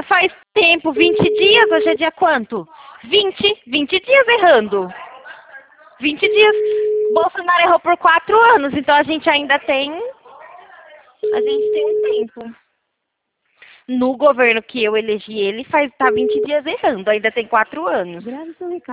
faz tempo, 20 dias, hoje é dia quanto? 20 dias errando. 20 dias. Bolsonaro errou por 4 anos, então a gente ainda tem. A gente tem um tempo. No governo que eu elegi ele, tá 20 dias errando, ainda tem 4 anos.